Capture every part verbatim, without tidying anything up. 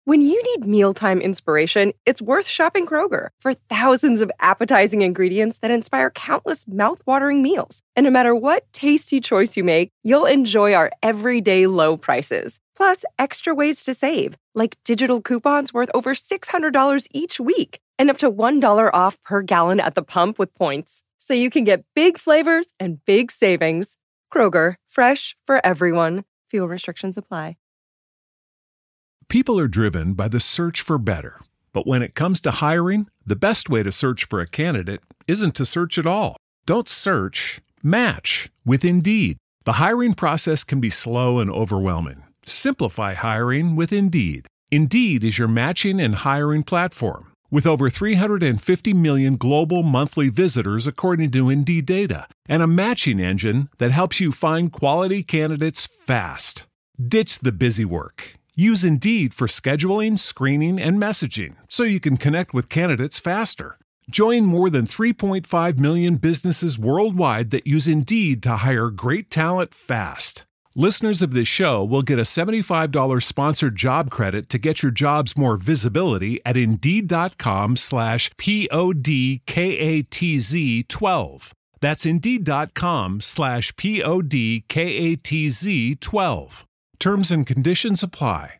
When you need mealtime inspiration, it's worth shopping Kroger for thousands of appetizing ingredients that inspire countless mouth-watering meals. And no matter what tasty choice you make, you'll enjoy our everyday low prices. Plus, extra ways to save, like digital coupons worth over six hundred dollars each week and up to one dollar off per gallon at the pump with points. So you can get big flavors and big savings. Kroger, fresh for everyone. Fuel restrictions apply. People are driven by the search for better. But when it comes to hiring, the best way to search for a candidate isn't to search at all. Don't search, match with Indeed. The hiring process can be slow and overwhelming. Simplify hiring with Indeed. Indeed is your matching and hiring platform. With over three hundred fifty million global monthly visitors according to Indeed data, and a matching engine that helps you find quality candidates fast. Ditch the busy work. Use Indeed for scheduling, screening, and messaging so you can connect with candidates faster. Join more than three point five million businesses worldwide that use Indeed to hire great talent fast. Listeners of this show will get a seventy-five dollars sponsored job credit to get your jobs more visibility at Indeed.com slash P-O-D-K-A-T-Z 12. That's Indeed.com slash P-O-D-K-A-T-Z 12. Terms and conditions apply.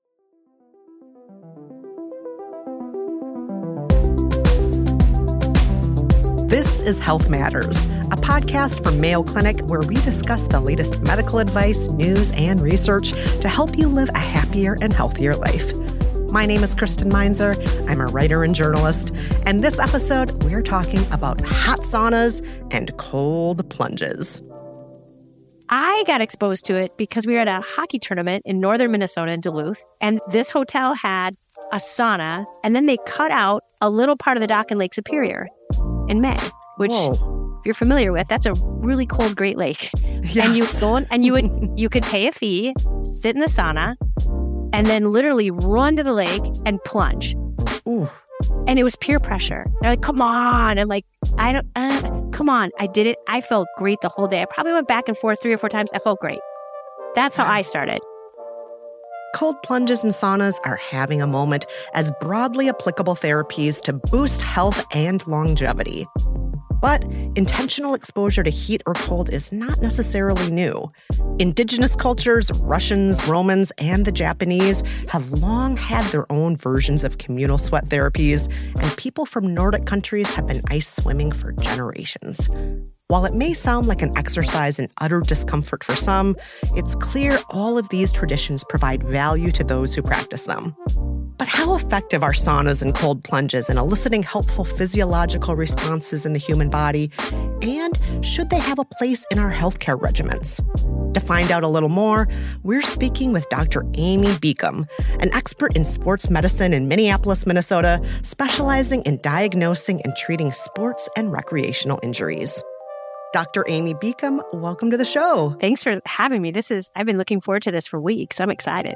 This is Health Matters, a podcast from Mayo Clinic where we discuss the latest medical advice, news, and research to help you live a happier and healthier life. My name is Kristen Meinzer. I'm a writer and journalist. And this episode, we're talking about hot saunas and cold plunges. I got exposed to it because we were at a hockey tournament in northern Minnesota in Duluth, and this hotel had a sauna, and then they cut out a little part of the dock in Lake Superior in May, which, Whoa. If you're familiar with, that's a really cold Great Lake. Yes. And you go in, and you would you could pay a fee, sit in the sauna, and then literally run to the lake and plunge. Ooh. And it was peer pressure. They're like, come on. I'm like, I don't, uh, come on. I did it. I felt great the whole day. I probably went back and forth three or four times. I felt great. That's how I started. Cold plunges and saunas are having a moment as broadly applicable therapies to boost health and longevity. But intentional exposure to heat or cold is not necessarily new. Indigenous cultures, Russians, Romans, and the Japanese have long had their own versions of communal sweat therapies, and people from Nordic countries have been ice swimming for generations. While it may sound like an exercise in utter discomfort for some, it's clear all of these traditions provide value to those who practice them. But how effective are saunas and cold plunges in eliciting helpful physiological responses in the human body? And should they have a place in our healthcare regimens? To find out a little more, we're speaking with Doctor Amy Beacom, an expert in sports medicine in Minneapolis, Minnesota, specializing in diagnosing and treating sports and recreational injuries. Doctor Amy Beacom, welcome to the show. Thanks for having me. This is, I've been looking forward to this for weeks. I'm excited.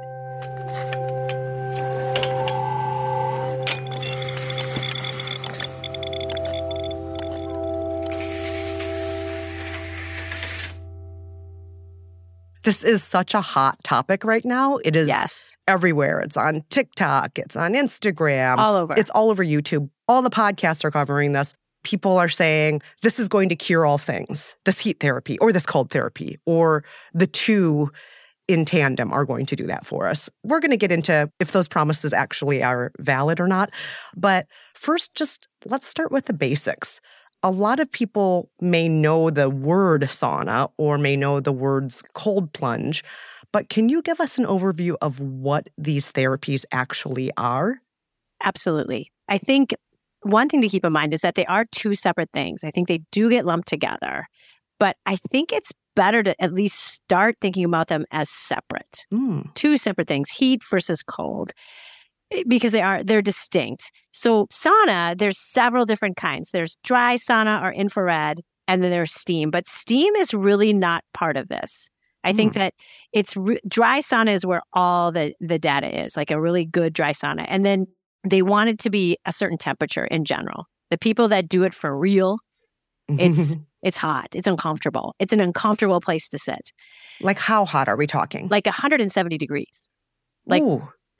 This is such a hot topic right now. It is yes. everywhere. It's on TikTok. It's on Instagram. All over. It's all over YouTube. All the podcasts are covering this. People are saying this is going to cure all things, this heat therapy or this cold therapy, or the two in tandem are going to do that for us. We're going to get into if those promises actually are valid or not. But first, just let's start with the basics. A lot of people may know the word sauna or may know the words cold plunge, but can you give us an overview of what these therapies actually are? Absolutely. I think one thing to keep in mind is that they are two separate things. I think they do get lumped together, but I think it's better to at least start thinking about them as separate. Mm. Two separate things, heat versus cold, because they are, they're distinct. So sauna, there's several different kinds. There's dry sauna or infrared, and then there's steam. But steam is really not part of this. I mm. think that it's re- dry sauna is where all the, the data is, like a really good dry sauna. And then they want it to be a certain temperature in general. The people that do it for real, it's it's hot. It's uncomfortable. It's an uncomfortable place to sit. Like how hot are we talking? Like one hundred seventy degrees. Like Ooh.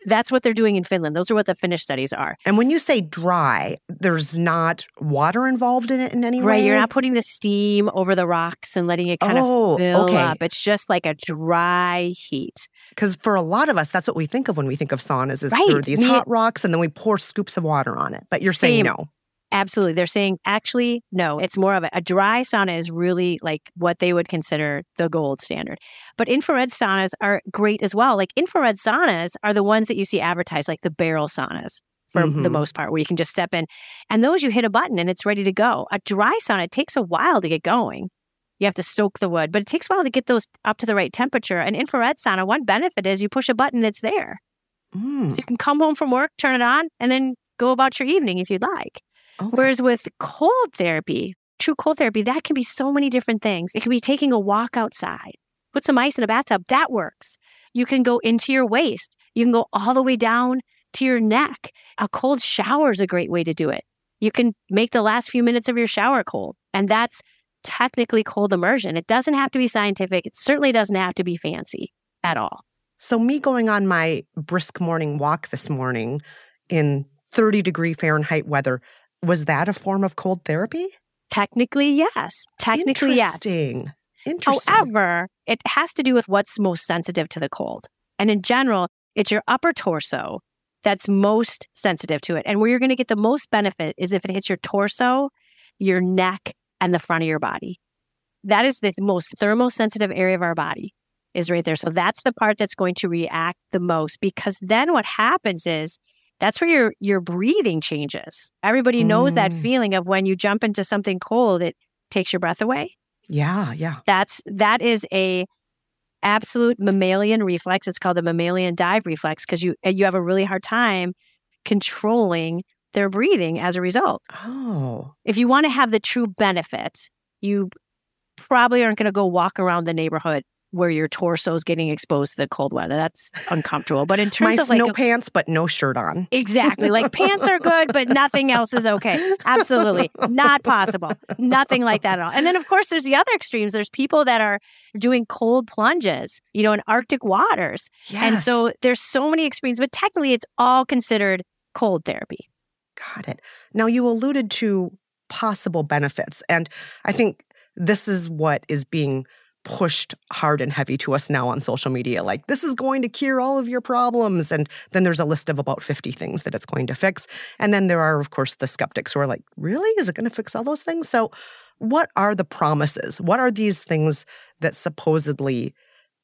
That's what they're doing in Finland. Those are what the Finnish studies are. And when you say dry, there's not water involved in it in any Right, way? you're not putting the steam over the rocks and letting it kind Oh, of fill okay. up. It's just like a dry heat. Because for a lot of us, that's what we think of when we think of saunas is Right. there are these Me- hot rocks and then we pour scoops of water on it. But you're saying Same. no. Absolutely. They're saying, actually, no, it's more of a, a dry sauna is really like what they would consider the gold standard. But infrared saunas are great as well. Like infrared saunas are the ones that you see advertised, like the barrel saunas for Mhm. the most part, where you can just step in. And those you hit a button and it's ready to go. A dry sauna, it takes a while to get going. You have to stoke the wood, but it takes a while to get those up to the right temperature. An infrared sauna, one benefit is you push a button, it's there. Mm. So you can come home from work, turn it on, and then go about your evening if you'd like. Okay. Whereas with cold therapy, true cold therapy, that can be so many different things. It can be taking a walk outside, put some ice in a bathtub. That works. You can go into your waist. You can go all the way down to your neck. A cold shower is a great way to do it. You can make the last few minutes of your shower cold. And that's technically cold immersion. It doesn't have to be scientific. It certainly doesn't have to be fancy at all. So me going on my brisk morning walk this morning in thirty degree Fahrenheit weather, was that a form of cold therapy? Technically, yes. Technically, yes. Interesting. Interesting. However, it has to do with what's most sensitive to the cold. And in general, it's your upper torso that's most sensitive to it. And where you're going to get the most benefit is if it hits your torso, your neck, and the front of your body. That is the most thermosensitive area of our body is right there. So that's the part that's going to react the most, because then what happens is that's where your your breathing changes. Everybody knows that Mm. feeling of when you jump into something cold, it takes your breath away. Yeah, yeah. That's that is a absolute mammalian reflex. It's called the mammalian dive reflex because you you have a really hard time controlling their breathing as a result. Oh. If you want to have the true benefits, you probably aren't going to go walk around the neighborhood where your torso is getting exposed to the cold weather. That's uncomfortable. But in terms My of like snow a- pants, but no shirt on. Exactly. Like pants are good, but nothing else is okay. Absolutely. Not possible. Nothing like that at all. And then, of course, there's the other extremes. There's people that are doing cold plunges, you know, in Arctic waters. Yes. And so there's so many extremes, but technically it's all considered cold therapy. Got it. Now, you alluded to possible benefits, and I think this is what is being pushed hard and heavy to us now on social media. Like, this is going to cure all of your problems. And then there's a list of about fifty things that it's going to fix. And then there are, of course, the skeptics who are like, really? Is it going to fix all those things? So what are the promises? What are these things that supposedly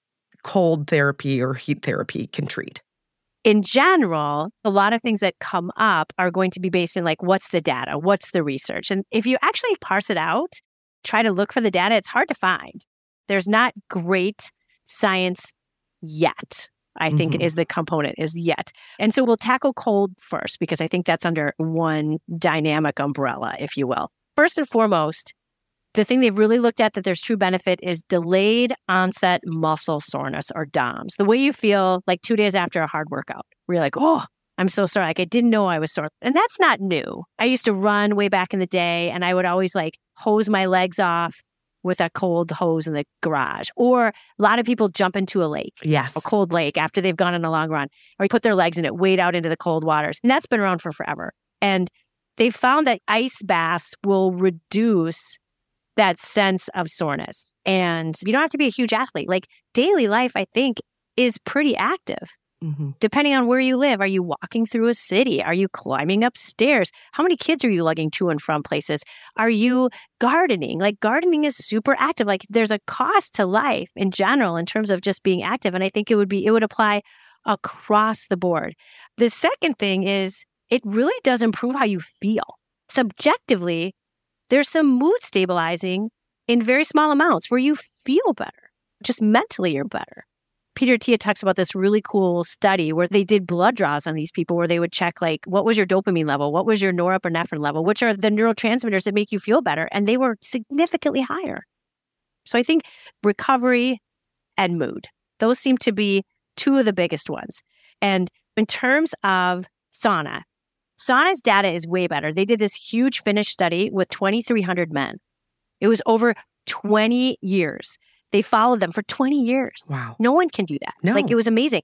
cold therapy or heat therapy can treat? In general, a lot of things that come up are going to be based in like, what's the data? What's the research? And if you actually parse it out, try to look for the data, it's hard to find. There's not great science yet, I think Mhm. is the component, is yet. And so we'll tackle cold first, because I think that's under one dynamic umbrella, if you will. First and foremost, the thing they've really looked at that there's true benefit is delayed onset muscle soreness, or D O M S. The way you feel like two days after a hard workout, where you're like, oh, I'm so sore. Like, I didn't know I was sore. And that's not new. I used to run way back in the day, and I would always like hose my legs off with a cold hose in the garage. Or a lot of people jump into a lake, Yes. a cold lake, after they've gone on a long run, or put their legs in it, wade out into the cold waters. And that's been around for forever. And they found that ice baths will reduce that sense of soreness. And you don't have to be a huge athlete. Like, daily life, I think, is pretty active. Mhm. Depending on where you live, are you walking through a city? Are you climbing up stairs? How many kids are you lugging to and from places? Are you gardening? Like, gardening is super active. Like, there's a cost to life in general in terms of just being active. And I think it would be, it would apply across the board. The second thing is it really does improve how you feel. Subjectively, there's some mood stabilizing in very small amounts where you feel better. Just mentally, you're better. Peter Attia talks about this really cool study where they did blood draws on these people where they would check, like, what was your dopamine level? What was your norepinephrine level? Which are the neurotransmitters that make you feel better? And they were significantly higher. So I think recovery and mood, those seem to be two of the biggest ones. And in terms of sauna, sauna's data is way better. They did this huge Finnish study with twenty-three hundred men. It was over twenty years. They followed them for twenty years. Wow. No one can do that. No. Like, it was amazing.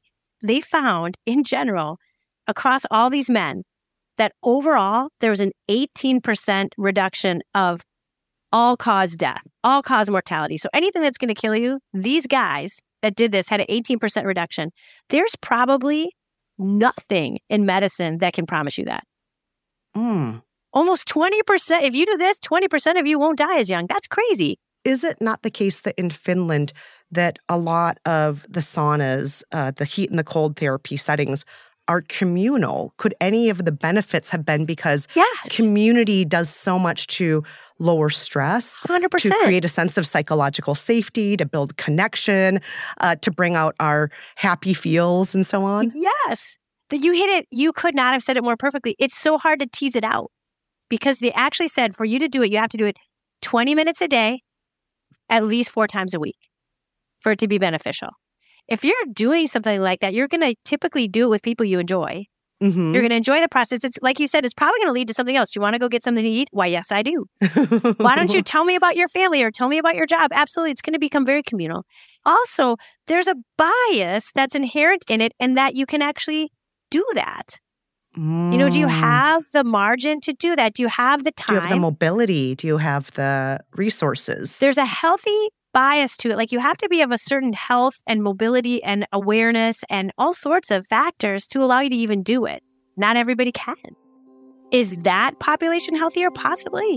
they found in general, across all these men, that overall there was an eighteen percent reduction of all-cause death, all-cause mortality. So anything that's going to kill you, these guys that did this had an eighteen percent reduction. There's probably nothing in medicine that can promise you that. Mm. Almost twenty percent. If you do this, twenty percent of you won't die as young. That's crazy. Is it not the case that in Finland that a lot of the saunas, uh, the heat and the cold therapy settings are communal? Could any of the benefits have been because yes. community does so much to lower stress, one hundred percent. to create a sense of psychological safety, to build connection, uh, to bring out our happy feels and so on? Yes. That you hit it. You could not have said it more perfectly. It's so hard to tease it out because they actually said for you to do it, you have to do it twenty minutes a day, at least four times a week for it to be beneficial. If you're doing something like that, you're going to typically do it with people you enjoy. Mm-hmm. You're going to enjoy the process. It's like you said, it's probably going to lead to something else. Do you want to go get something to eat? Why, yes, I do. Why don't you tell me about your family or tell me about your job? Absolutely. It's going to become very communal. Also, there's a bias that's inherent in it and that you can actually do that. Mm. You know, do you have the margin to do that? Do you have the time? Do you have the mobility? Do you have the resources? There's a healthy bias to it. Like you have to be of a certain health and mobility and awareness and all sorts of factors to allow you to even do it. Not everybody can. Is that population healthier? Possibly.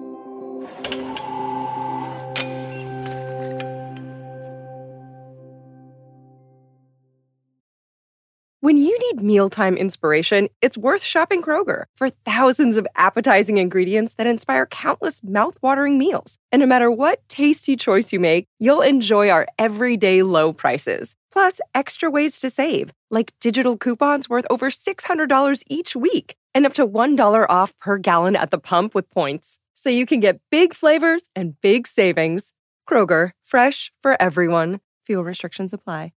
When you need mealtime inspiration, it's worth shopping Kroger for thousands of appetizing ingredients that inspire countless mouth-watering meals. And no matter what tasty choice you make, you'll enjoy our everyday low prices. Plus, extra ways to save, like digital coupons worth over six hundred dollars each week and up to one dollar off per gallon at the pump with points. So you can get big flavors and big savings. Kroger, fresh for everyone. Fuel restrictions apply.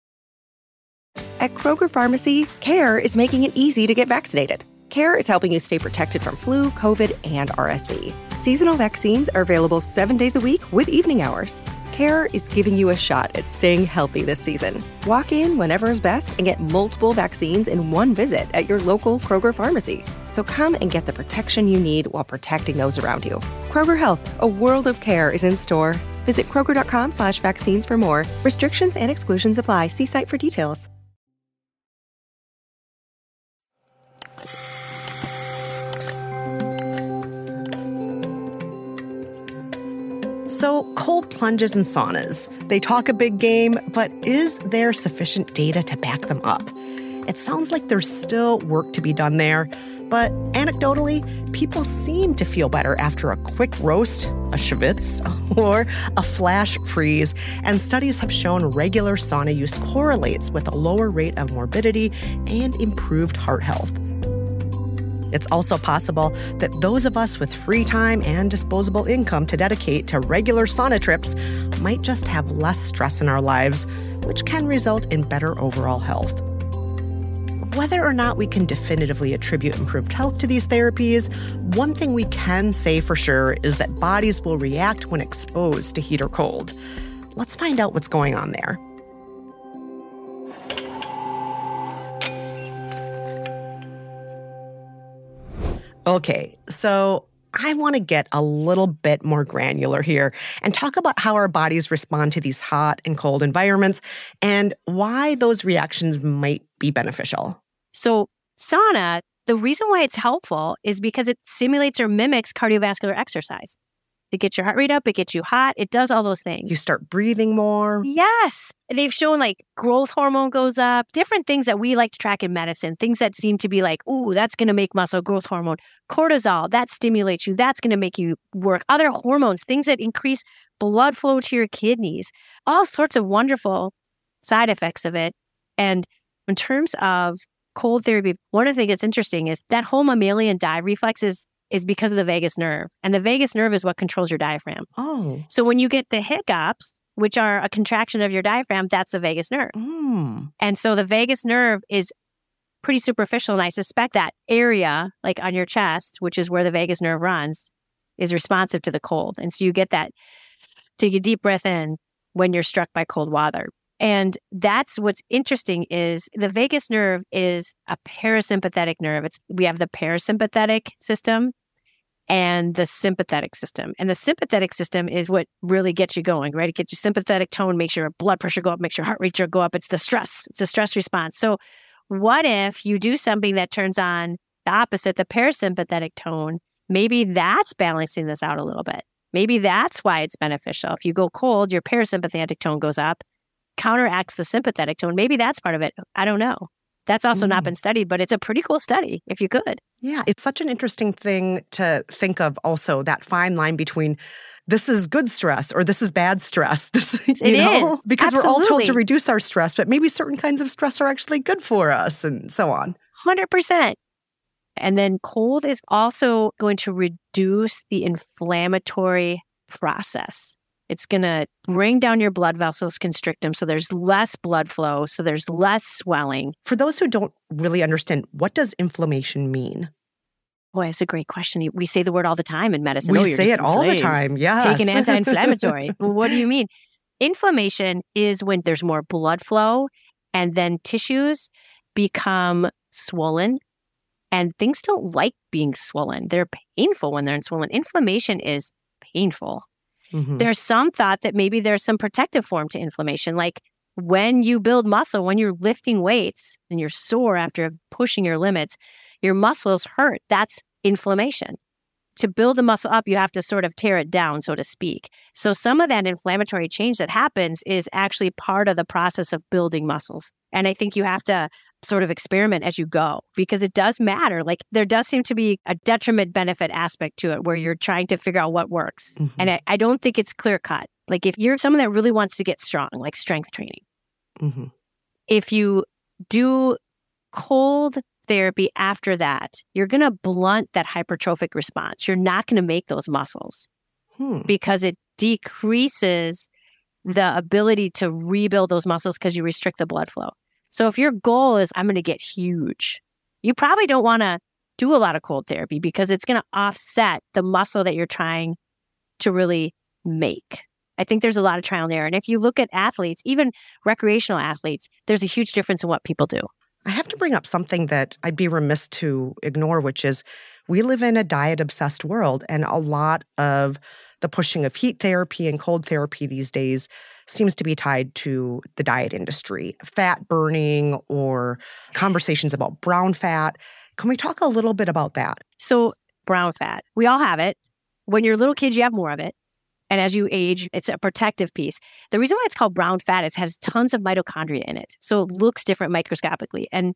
At Kroger Pharmacy, CARE is making it easy to get vaccinated. CARE is helping you stay protected from flu, COVID, and R S V. Seasonal vaccines are available seven days a week with evening hours. CARE is giving you a shot at staying healthy this season. Walk in whenever is best and get multiple vaccines in one visit at your local Kroger Pharmacy. So come and get the protection you need while protecting those around you. Kroger Health, a world of care is in store. Visit Kroger.com slash vaccines for more. Restrictions and exclusions apply. See site for details. So, cold plunges and saunas, they talk a big game, but is there sufficient data to back them up? It sounds like there's still work to be done there, but anecdotally, people seem to feel better after a quick roast, a schwitz, or a flash freeze, and studies have shown regular sauna use correlates with a lower rate of morbidity and improved heart health. It's also possible that those of us with free time and disposable income to dedicate to regular sauna trips might just have less stress in our lives, which can result in better overall health. Whether or not we can definitively attribute improved health to these therapies, one thing we can say for sure is that bodies will react when exposed to heat or cold. Let's find out what's going on there. Okay, so I want to get a little bit more granular here and talk about how our bodies respond to these hot and cold environments and why those reactions might be beneficial. So sauna, the reason why it's helpful is because it simulates or mimics cardiovascular exercise. It gets your heart rate up, it gets you hot, it does all those things. You start breathing more. Yes. They've shown like growth hormone goes up, different things that we like to track in medicine, things that seem to be like, ooh, that's going to make muscle growth hormone. Cortisol, that stimulates you, that's going to make you work. Other hormones, things that increase blood flow to your kidneys, all sorts of wonderful side effects of it. And in terms of cold therapy, one of the things that's interesting is that whole mammalian dive reflex is is because of the vagus nerve. And the vagus nerve is what controls your diaphragm. Oh. So when you get the hiccups, which are a contraction of your diaphragm, that's the vagus nerve. Mm. And so the vagus nerve is pretty superficial. And I suspect that area, like on your chest, which is where the vagus nerve runs, is responsive to the cold. And so you get that, take a deep breath in when you're struck by cold water. And that's what's interesting is the vagus nerve is a parasympathetic nerve. It's we have the parasympathetic system and the sympathetic system. And the sympathetic system is what really gets you going, right? It gets your sympathetic tone, makes your blood pressure go up, makes your heart rate go up. It's the stress. It's a stress response. So what if you do something that turns on the opposite, the parasympathetic tone? Maybe that's balancing this out a little bit. Maybe that's why it's beneficial. If you go cold, your parasympathetic tone goes up, counteracts the sympathetic tone. Maybe that's part of it. I don't know. That's also mm. not been studied, but it's a pretty cool study if you could. Yeah, it's such an interesting thing to think of also, that fine line between this is good stress or this is bad stress. This, you it know, is. because Absolutely. we're all told to reduce our stress, but maybe certain kinds of stress are actually good for us and so on. one hundred percent. And then cold is also going to reduce the inflammatory process. It's going to bring down your blood vessels, constrict them, so there's less blood flow, so there's less swelling. For those who don't really understand, what does inflammation mean? Boy, that's a great question. We say the word all the time in medicine. We oh, you're say just it all the inflamed. time, yes. Take an anti-inflammatory. Well, what do you mean? Inflammation is when there's more blood flow and then tissues become swollen. And things don't like being swollen. They're painful when they're swollen. Inflammation is painful. Mm-hmm. There's some thought that maybe there's some protective form to inflammation. Like when you build muscle, when you're lifting weights and you're sore after pushing your limits, your muscles hurt. That's inflammation. To build the muscle up, you have to sort of tear it down, so to speak. So some of that inflammatory change that happens is actually part of the process of building muscles. And I think you have to sort of experiment as you go because it does matter. Like there does seem to be a detriment benefit aspect to it where you're trying to figure out what works. Mm-hmm. And I, I don't think it's clear cut. Like if you're someone that really wants to get strong, like strength training, mm-hmm. if you do cold therapy after that, you're going to blunt that hypertrophic response. You're not going to make those muscles hmm. because it decreases the ability to rebuild those muscles because you restrict the blood flow. So if your goal is, I'm going to get huge, you probably don't want to do a lot of cold therapy because it's going to offset the muscle that you're trying to really make. I think there's a lot of trial and error. And if you look at athletes, even recreational athletes, there's a huge difference in what people do. I have to bring up something that I'd be remiss to ignore, which is we live in a diet-obsessed world, and a lot of the pushing of heat therapy and cold therapy these days seems to be tied to the diet industry, fat burning or conversations about brown fat. Can we talk a little bit about that? So brown fat, we all have it. When you're little kids, you have more of it. And as you age, it's a protective piece. The reason why it's called brown fat is it has tons of mitochondria in it. So it looks different microscopically. And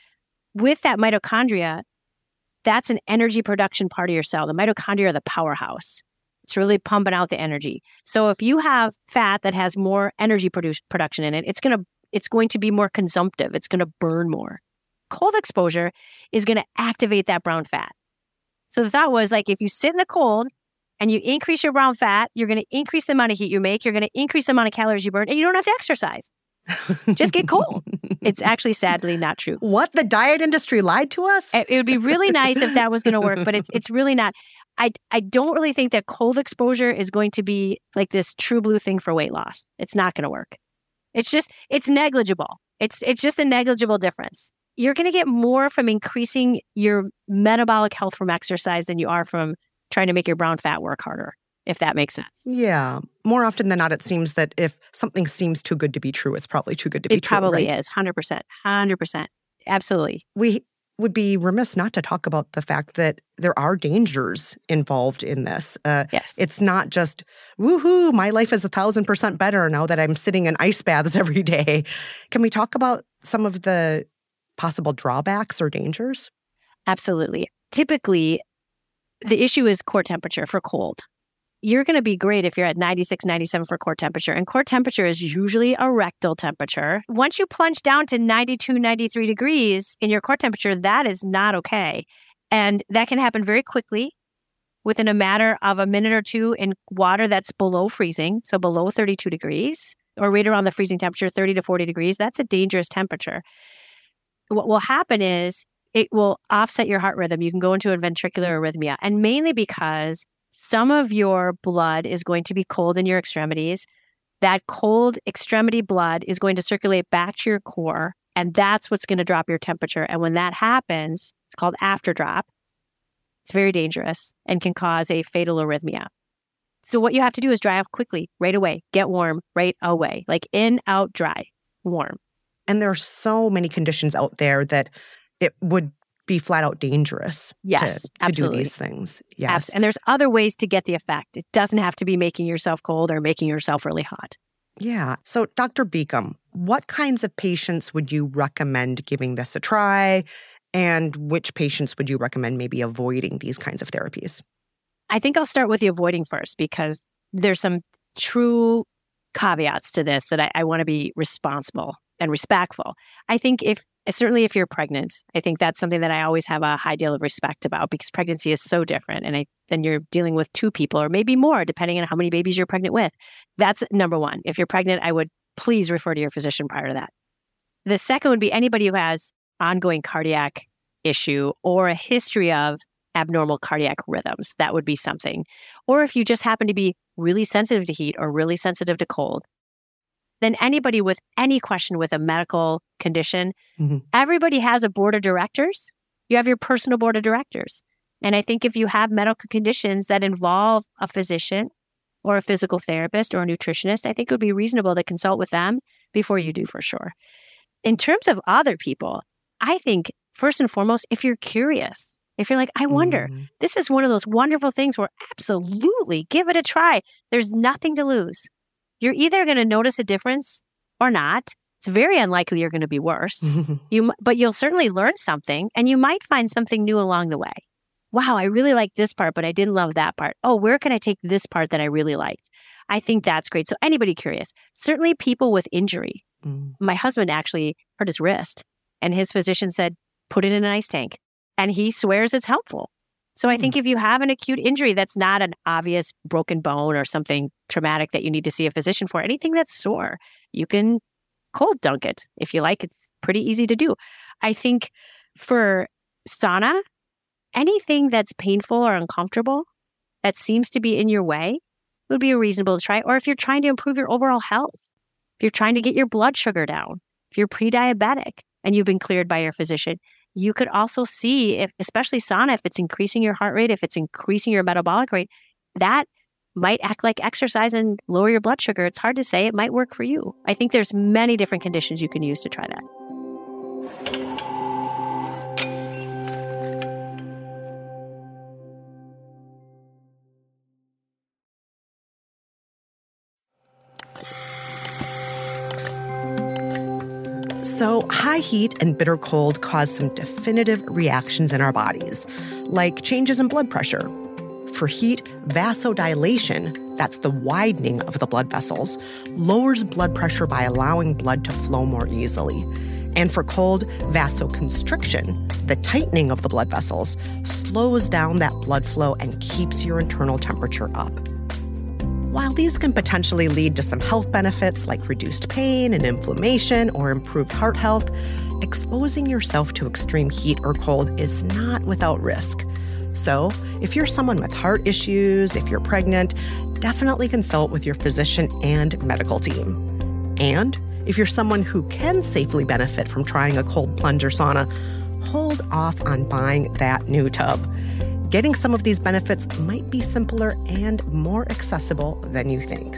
with that mitochondria, that's an energy production part of your cell. The mitochondria are the powerhouse. It's really pumping out the energy. So if you have fat that has more energy produce, production in it, it's going to it's going to be more consumptive. It's going to burn more. Cold exposure is going to activate that brown fat. So the thought was like, if you sit in the cold and you increase your brown fat, you're going to increase the amount of heat you make. You're going to increase the amount of calories you burn, and you don't have to exercise. Just get cold. It's actually sadly not true. What? The diet industry lied to us? It, it would be really nice if that was going to work, but it's it's really not. I, I don't really think that cold exposure is going to be like this true blue thing for weight loss. It's not going to work. It's just, it's negligible. It's it's just a negligible difference. You're going to get more from increasing your metabolic health from exercise than you are from trying to make your brown fat work harder, if that makes sense. Yeah. More often than not, it seems that if something seems too good to be true, it's probably too good to be it true. It probably right? is. one hundred percent. one hundred percent. Absolutely. We would be remiss not to talk about the fact that there are dangers involved in this. Uh, yes. It's not just, woohoo, my life is a thousand percent better now that I'm sitting in ice baths every day. Can we talk about some of the possible drawbacks or dangers? Absolutely. Typically, the issue is core temperature for cold. You're going to be great if you're at ninety-six, ninety-seven for core temperature. And core temperature is usually a rectal temperature. Once you plunge down to ninety-two, ninety-three degrees in your core temperature, that is not okay. And that can happen very quickly within a matter of a minute or two in water that's below freezing, so below thirty-two degrees, or right around the freezing temperature, thirty to forty degrees. That's a dangerous temperature. What will happen is it will offset your heart rhythm. You can go into a ventricular arrhythmia, and mainly because some of your blood is going to be cold in your extremities. that cold extremity blood is going to circulate back to your core, and that's what's going to drop your temperature. And when that happens, it's called afterdrop. It's very dangerous and can cause a fatal arrhythmia. So what you have to do is dry off quickly, right away. Get warm right away. Like in, out, dry, warm. And there are so many conditions out there that it would be flat out dangerous yes, to, to absolutely. do these things. Yes. And there's other ways to get the effect. It doesn't have to be making yourself cold or making yourself really hot. Yeah. So Doctor Beacom, what kinds of patients would you recommend giving this a try? And which patients would you recommend maybe avoiding these kinds of therapies? I think I'll start with the avoiding first because there's some true caveats to this that I, I want to be responsible and respectful. I think if, certainly if you're pregnant, I think that's something that I always have a high deal of respect about because pregnancy is so different. And I, then you're dealing with two people or maybe more, depending on how many babies you're pregnant with. That's number one. If you're pregnant, I would please refer to your physician prior to that. The second would be anybody who has ongoing cardiac issue or a history of abnormal cardiac rhythms. That would be something. Or if you just happen to be really sensitive to heat or really sensitive to cold, then anybody with any question with a medical condition, mm-hmm. everybody has a board of directors. You have your personal board of directors. And I think if you have medical conditions that involve a physician or a physical therapist or a nutritionist, I think it would be reasonable to consult with them before you do for sure. In terms of other people, I think first and foremost, if you're curious, if you're like, I wonder, mm-hmm. this is one of those wonderful things where absolutely give it a try. There's nothing to lose. You're either going to notice a difference or not. It's very unlikely you're going to be worse. you, but you'll certainly learn something and you might find something new along the way. Wow, I really like this part, but I didn't love that part. Oh, where can I take this part that I really liked? I think that's great. So anybody curious, certainly people with injury. Mm. My husband actually hurt his wrist and his physician said, put it in an ice tank. And he swears it's helpful. So I think if you have an acute injury that's not an obvious broken bone or something traumatic that you need to see a physician for, anything that's sore, you can cold dunk it if you like. It's pretty easy to do. I think for sauna, anything that's painful or uncomfortable that seems to be in your way would be a reasonable to try. Or if you're trying to improve your overall health, if you're trying to get your blood sugar down, if you're pre-diabetic and you've been cleared by your physician, you could also see if, especially sauna, if it's increasing your heart rate, if it's increasing your metabolic rate, that might act like exercise and lower your blood sugar. It's hard to say. It might work for you. I think there's many different conditions you can use to try that. So high heat and bitter cold cause some definitive reactions in our bodies, like changes in blood pressure. For heat, vasodilation, that's the widening of the blood vessels, lowers blood pressure by allowing blood to flow more easily. And for cold, vasoconstriction, the tightening of the blood vessels, slows down that blood flow and keeps your internal temperature up. While these can potentially lead to some health benefits like reduced pain and inflammation or improved heart health, exposing yourself to extreme heat or cold is not without risk. So, if you're someone with heart issues, if you're pregnant, definitely consult with your physician and medical team. And if you're someone who can safely benefit from trying a cold plunge or sauna, hold off on buying that new tub. Getting some of these benefits might be simpler and more accessible than you think.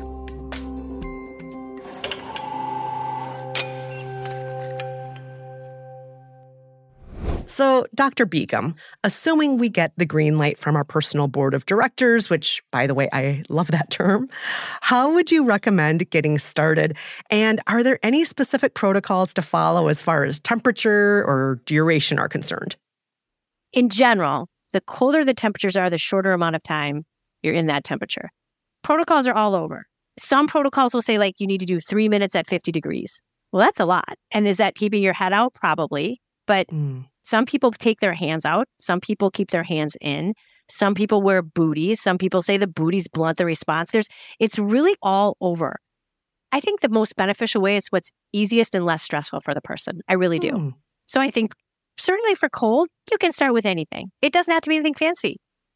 So, Doctor Beacom, assuming we get the green light from our personal board of directors, which, by the way, I love that term, how would you recommend getting started? And are there any specific protocols to follow as far as temperature or duration are concerned? In general, the colder the temperatures are, the shorter amount of time you're in that temperature. Protocols are all over. Some protocols will say, like, you need to do three minutes at fifty degrees. Well, that's a lot. And is that keeping your head out? Probably. But mm. some people take their hands out. Some people keep their hands in. Some people wear booties. Some people say the booties blunt the response. There's, it's really all over. I think the most beneficial way is what's easiest and less stressful for the person. I really do. Mm. So I think certainly for cold, you can start with anything. It doesn't have to be anything fancy.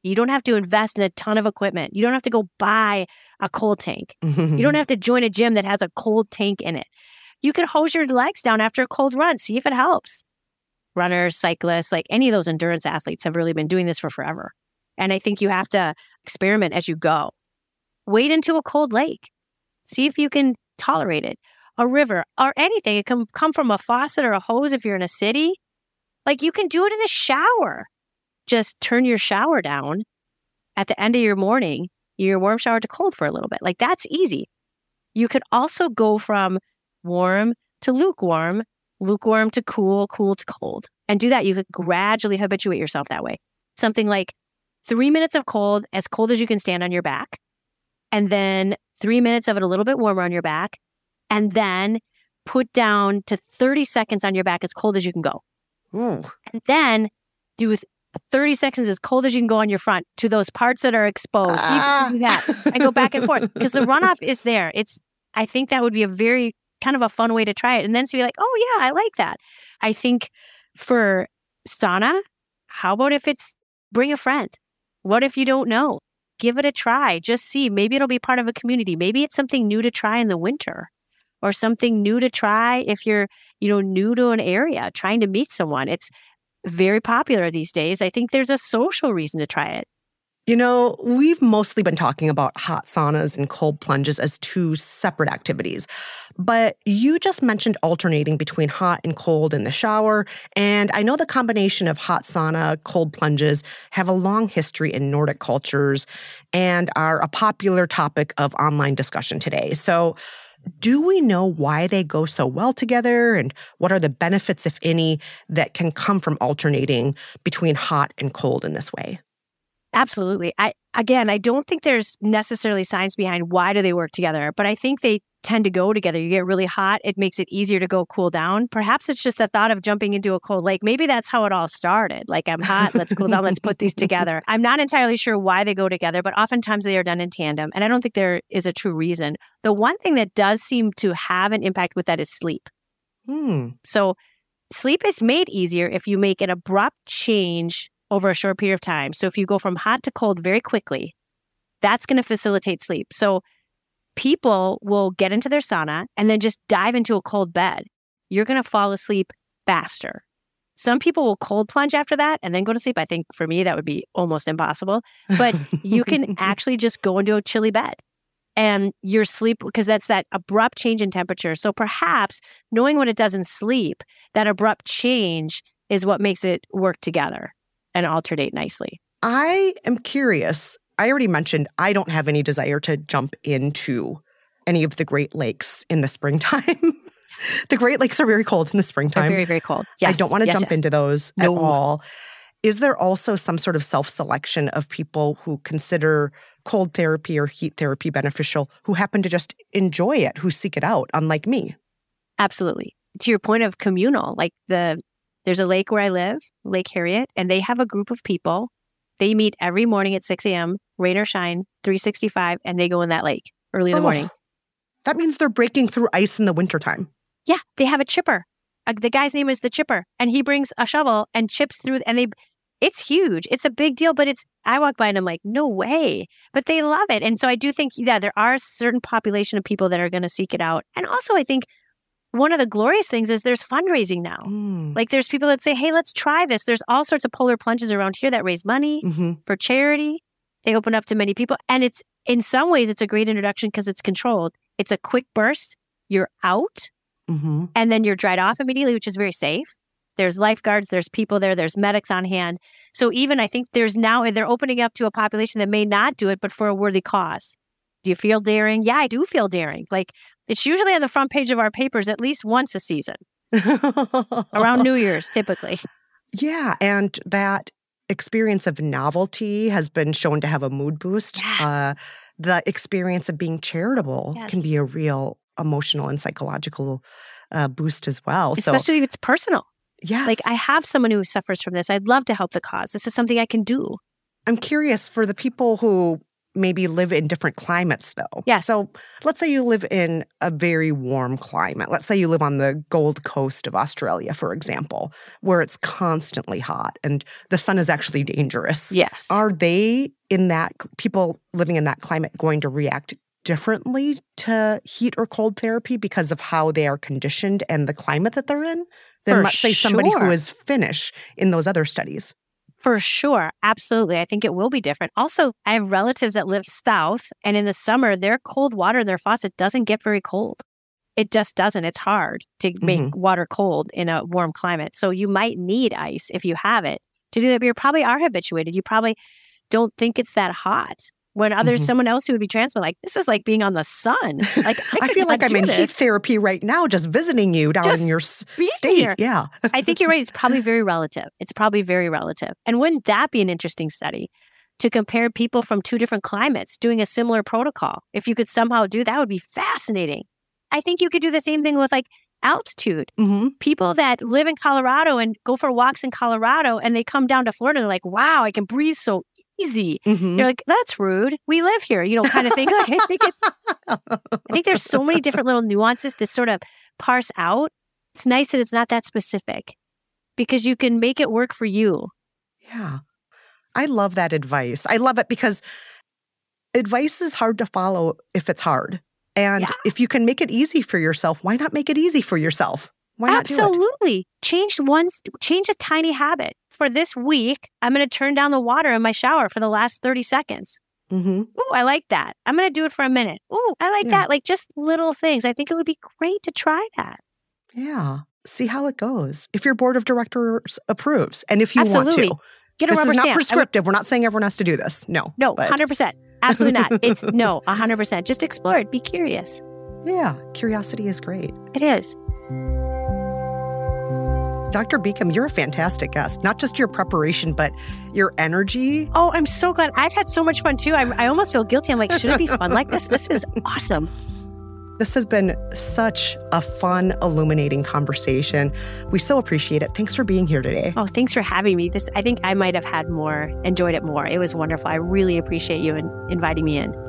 You don't have to invest in a ton of equipment. You don't have to go buy a cold tank. You don't have to join a gym that has a cold tank in it. You can hose your legs down after a cold run. See if it helps. Runners, cyclists, like any of those endurance athletes have really been doing this for forever. And I think you have to experiment as you go. Wade into a cold lake. See if you can tolerate it. A river or anything. It can come from a faucet or a hose if you're in a city. Like you can do it in a shower. Just turn your shower down at the end of your morning, your warm shower to cold for a little bit. Like that's easy. You could also go from warm to lukewarm, lukewarm to cool, cool to cold. And do that. You could gradually habituate yourself that way. Something like three minutes of cold, as cold as you can stand on your back. And then three minutes of it a little bit warmer on your back. And then put down to thirty seconds on your back as cold as you can go. Ooh. And then do thirty seconds as cold as you can go on your front to those parts that are exposed. See if you can do that and go back and forth because the runoff is there. It's, I think that would be a very kind of a fun way to try it. And then so you're like, oh yeah, I like that. I think for sauna, how about if it's bring a friend? What if you don't know? Give it a try. Just see. Maybe it'll be part of a community. Maybe it's something new to try in the winter or something new to try if you're, you know, new to an area, trying to meet someone. It's very popular these days. I think there's a social reason to try it. You know, we've mostly been talking about hot saunas and cold plunges as two separate activities. But you just mentioned alternating between hot and cold in the shower. And I know the combination of hot sauna, cold plunges have a long history in Nordic cultures and are a popular topic of online discussion today. So do we know why they go so well together? And what are the benefits, if any, that can come from alternating between hot and cold in this way? Absolutely. I again, I don't think there's necessarily science behind why do they work together, but I think they tend to go together. You get really hot, it makes it easier to go cool down. Perhaps it's just the thought of jumping into a cold lake. Maybe that's how it all started. Like, I'm hot, let's cool down, let's put these together. I'm not entirely sure why they go together, but oftentimes they are done in tandem. And I don't think there is a true reason. The one thing that does seem to have an impact with that is sleep. Hmm. So sleep is made easier if you make an abrupt change over a short period of time. So if you go from hot to cold very quickly, that's going to facilitate sleep. So people will get into their sauna and then just dive into a cold bed. You're going to fall asleep faster. Some people will cold plunge after that and then go to sleep. I think for me, that would be almost impossible. But you can actually just go into a chilly bed and your sleep, because that's that abrupt change in temperature. So perhaps knowing what it does in sleep, that abrupt change is what makes it work together and alternate nicely. I am curious. I already mentioned I don't have any desire to jump into any of the Great Lakes in the springtime. The Great Lakes are very cold in the springtime. They're very, very cold. Yes. I don't want to yes, jump yes. into those No. at all. Is there also some sort of self-selection of people who consider cold therapy or heat therapy beneficial, who happen to just enjoy it, who seek it out, unlike me? Absolutely. To your point of communal, like the there's a lake where I live, Lake Harriet, and they have a group of people. They meet every morning at six a.m., rain or shine, three sixty-five, and they go in that lake early in the Oh, morning. That means they're breaking through ice in the wintertime. Yeah, they have a chipper. Uh, the guy's name is the Chipper, and he brings a shovel and chips through, and they, it's huge. It's a big deal, but it's, I walk by and I'm like, no way. But they love it. And so I do think, yeah, there are a certain population of people that are going to seek it out. And also I think one of the glorious things is there's fundraising now. Mm. Like there's people that say, hey, let's try this. There's all sorts of polar plunges around here that raise money Mm-hmm. for charity. They open up to many people. And it's, in some ways, it's a great introduction because it's controlled. It's a quick burst. You're out. Mm-hmm. And then you're dried off immediately, which is very safe. There's lifeguards, there's people there, there's medics on hand. So even I think there's now, they're opening up to a population that may not do it, but for a worthy cause. Do you feel daring? Yeah, I do feel daring. Like it's usually on the front page of our papers at least once a season, around New Year's typically. Yeah, and that experience of novelty has been shown to have a mood boost. Yes. Uh, the experience of being charitable Yes. can be a real emotional and psychological uh, boost as well. Especially if it's personal. So, yes. Like I have someone who suffers from this. I'd love to help the cause. This is something I can do. I'm curious for the people who maybe live in different climates, though. Yeah. So let's say you live in a very warm climate. Let's say you live on the Gold Coast of Australia, for example, where it's constantly hot and the sun is actually dangerous. Yes. Are they in that, people living in that climate going to react differently to heat or cold therapy because of how they are conditioned and the climate that they're in than, For let's say, somebody sure. who is Finnish in those other studies? For sure. Absolutely. I think it will be different. Also, I have relatives that live south, and in the summer, their cold water in their faucet doesn't get very cold. It just doesn't. It's hard to make Mm-hmm. water cold in a warm climate. So you might need ice if you have it to do that, but you probably are habituated. You probably don't think it's that hot. When others, Mhm. someone else who would be transplanted, like, this is like being on the sun. Like, I, I could feel like not I'm do in this. heat therapy right now, just visiting you down Just in your s- being state. here. Yeah. I think you're right. It's probably very relative. It's probably very relative. And wouldn't that be an interesting study to compare people from two different climates doing a similar protocol? If you could somehow do that, would be fascinating. I think you could do the same thing with like altitude. Mm-hmm. People that live in Colorado and go for walks in Colorado and they come down to Florida, they're like, wow, I can breathe so easy. Mm-hmm. You're like, that's rude. We live here, you know, kind of thing. Like, I think it's, I think there's so many different little nuances to sort of parse out. It's nice that it's not that specific because you can make it work for you. Yeah. I love that advice. I love it because advice is hard to follow if it's hard. And Yeah. if you can make it easy for yourself, why not make it easy for yourself? Why not do it? Absolutely. Change one, change a tiny habit. For this week, I'm going to turn down the water in my shower for the last thirty seconds. Mm-hmm. Ooh, I like that. I'm going to do it for a minute. Ooh, I like Yeah. that. Like just little things. I think it would be great to try that. Yeah. See how it goes. If your board of directors approves and if you Absolutely. want to. Get a This rubber is not stamp. I would- prescriptive. We're not saying everyone has to do this. No. no, but- one hundred percent. Absolutely not. It's no, one hundred percent. Just explore it. Be curious. Yeah. Curiosity is great. It is. Doctor Beacom, you're a fantastic guest. Not just your preparation, but your energy. Oh, I'm so glad. I've had so much fun too. I, I almost feel guilty. I'm like, should it be fun like this? This is awesome. This has been such a fun, illuminating conversation. We so appreciate it. Thanks for being here today. Oh, thanks for having me. This, I think I might have had more, enjoyed it more. It was wonderful. I really appreciate you in, inviting me in.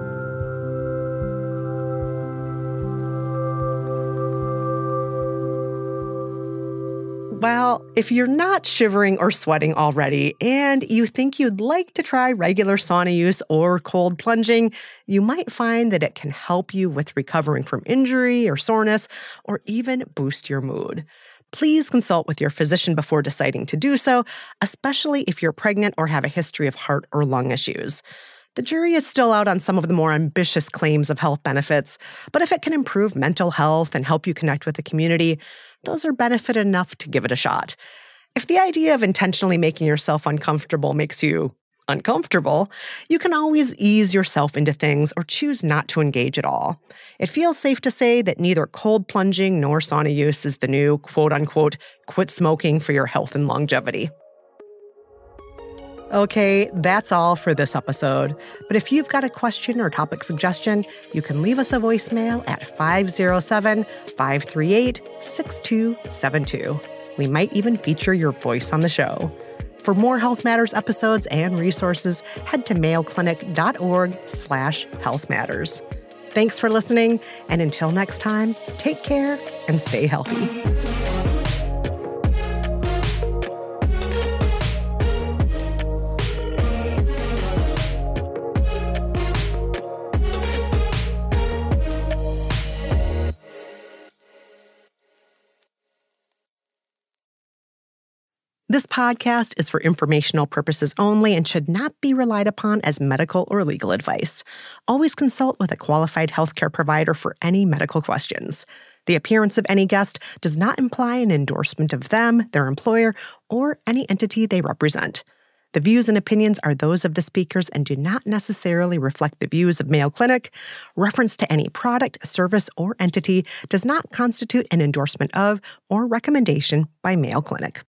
Well, if you're not shivering or sweating already and you think you'd like to try regular sauna use or cold plunging, you might find that it can help you with recovering from injury or soreness or even boost your mood. Please consult with your physician before deciding to do so, especially if you're pregnant or have a history of heart or lung issues. The jury is still out on some of the more ambitious claims of health benefits, but if it can improve mental health and help you connect with the community, those are benefit enough to give it a shot. If the idea of intentionally making yourself uncomfortable makes you uncomfortable, you can always ease yourself into things or choose not to engage at all. It feels safe to say that neither cold plunging nor sauna use is the new quote-unquote quit smoking for your health and longevity. Okay, that's all for this episode. But if you've got a question or topic suggestion, you can leave us a voicemail at five oh seven, five three eight, six two seven two. We might even feature your voice on the show. For more Health Matters episodes and resources, head to mayoclinic.org slash health matters. Thanks for listening, and until next time, take care and stay healthy. This podcast is for informational purposes only and should not be relied upon as medical or legal advice. Always consult with a qualified healthcare provider for any medical questions. The appearance of any guest does not imply an endorsement of them, their employer, or any entity they represent. The views and opinions are those of the speakers and do not necessarily reflect the views of Mayo Clinic. Reference to any product, service, or entity does not constitute an endorsement of or recommendation by Mayo Clinic.